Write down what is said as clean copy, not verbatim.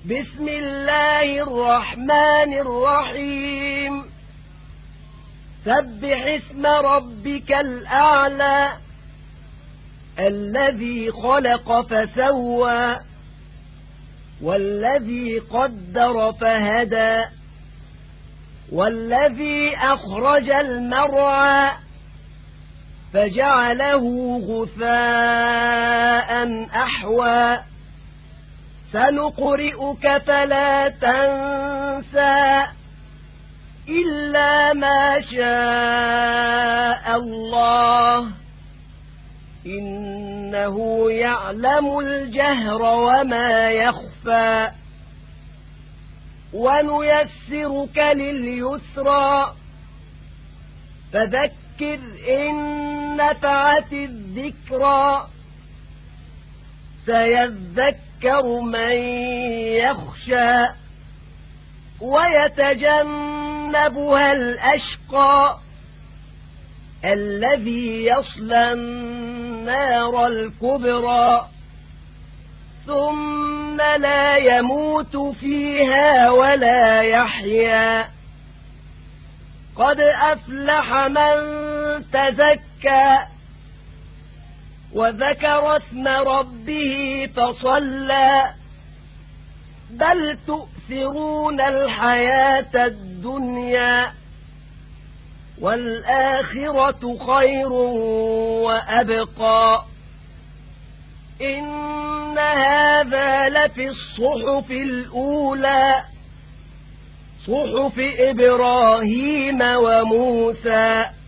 بسم الله الرحمن الرحيم سبح اسم ربك الأعلى الذي خلق فسوى والذي قدر فهدى والذي أخرج المرعى فجعله غثاء أحوى سنقرئك فلا تنسى إلا ما شاء الله إنه يعلم الجهر وما يخفى ونيسرك لليسرى فذكر إن نفعت الذكرى سيذكر من يخشى ويتجنبها الأشقى الذي يصلى النار الكبرى ثم لا يموت فيها ولا يحيا قد أفلح من تزكى وذكر اسم ربه فصلى بل تؤثرون الحياة الدنيا والآخرة خير وأبقى إن هذا لفي الصحف الأولى صحف إبراهيم وموسى